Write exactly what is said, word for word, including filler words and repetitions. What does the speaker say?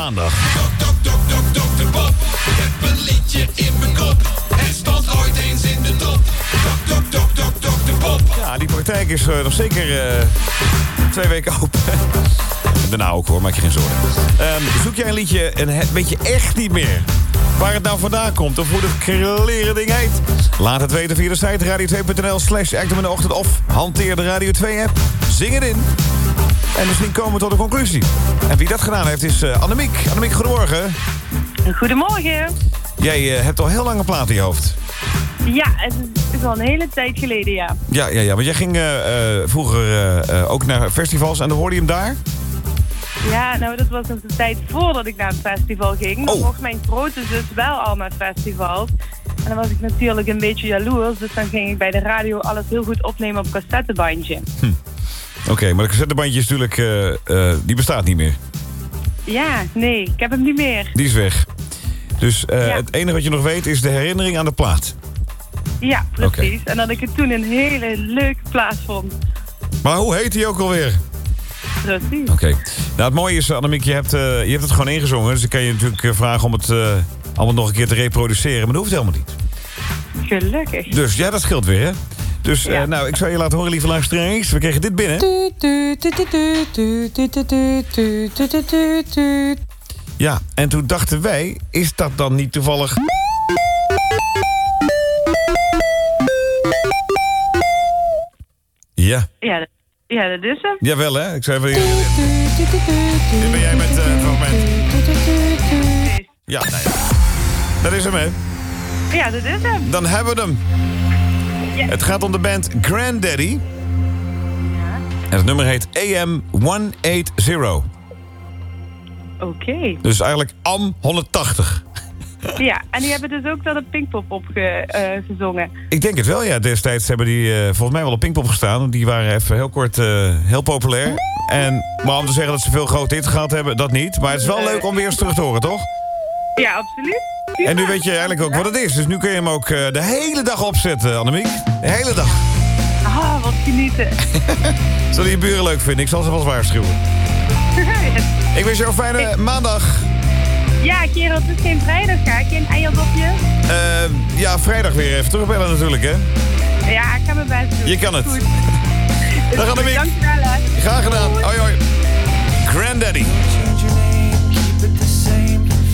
maandag. dokter Bob, ik heb een liedje in mijn kop. Het stond ooit eens in de top. dokter Bob. Ja, die praktijk is uh, nog zeker uh, twee weken open. Daarna ook hoor, maak je geen zorgen. Um, zoek jij een liedje en weet je echt niet meer waar het nou vandaan komt of hoe het kleren ding heet? Laat het weten via de site radio twee punt n l slash actum in de ochtend of hanteer de Radio twee app. Zing het in. En misschien komen we tot een conclusie. En wie dat gedaan heeft is uh, Annemiek. Annemiek, goedemorgen. Goedemorgen. Jij uh, hebt al heel lang een plaat in je hoofd. Ja, het is al een hele tijd geleden, ja. Ja, ja, ja, want jij ging uh, uh, vroeger uh, uh, ook naar festivals en dan hoorde je hem daar? Ja, nou, dat was nog de tijd voordat ik naar het festival ging. Dan Oh. mocht mijn grote zus wel al naar festivals. En dan was ik natuurlijk een beetje jaloers. Dus dan ging ik bij de radio alles heel goed opnemen op cassettebandje. Hm. Oké, okay, maar de cassettebandje is natuurlijk, uh, uh, die bestaat niet meer. Ja, nee, ik heb hem niet meer. Die is weg. Dus uh, Ja. het enige wat je nog weet is de herinnering aan de plaat. Ja, precies. Okay. En dat ik het toen een hele leuke plaats vond. Maar hoe heet die ook alweer? Precies. Oké. Okay. Nou, het mooie is, Annemiek, je hebt, uh, je hebt het gewoon ingezongen. Dus ik kan je natuurlijk uh, vragen om het uh, allemaal nog een keer te reproduceren. Maar dat hoeft helemaal niet. Gelukkig. Dus ja, dat scheelt weer, hè? Dus Ja. uh, nou, ik zou je laten horen, lieve luisteraars. We kregen dit binnen. Ja, en toen dachten wij, is dat dan niet toevallig... Ja. Ja, dat, ja, dat is hem. Jawel, hè? Ik zei even... Dit ben jij met uh, het fragment. Ja, nou ja. Dat is hem, hè? Ja, dat is hem. Dan hebben we hem. Ja. Het gaat om de band Granddaddy. Ja. En het nummer heet A M honderdtachtig. Oké. Okay. Dus eigenlijk A M honderdtachtig. Ja, en die hebben dus ook wel een Pinkpop opgezongen. Uh, Ik denk het wel, ja. Destijds hebben die uh, volgens mij wel op Pinkpop gestaan. Die waren even heel kort uh, heel populair. En, maar om te zeggen dat ze veel grote hits gehad hebben, dat niet. Maar het is wel leuk om weer eens terug te horen, toch? Ja, absoluut. Ja. En nu weet je eigenlijk ook wat het is. Dus nu kun je hem ook uh, de hele dag opzetten, Annemiek. De hele dag. Ah, wat genieten. Zullen je buren leuk vinden? Ik zal ze wel eens waarschuwen. Ik wens jou een fijne hey. maandag. Ja, kerel, het is geen vrijdag, ga geen eierdopje. Uh, ja, vrijdag weer even terugbellen natuurlijk, hè? Ja, ik ga mijn best doen. Je kan het. Goed. Dag Annemiek. Dankjewel, hè. Graag gedaan. Hoi, hoi. Granddaddy.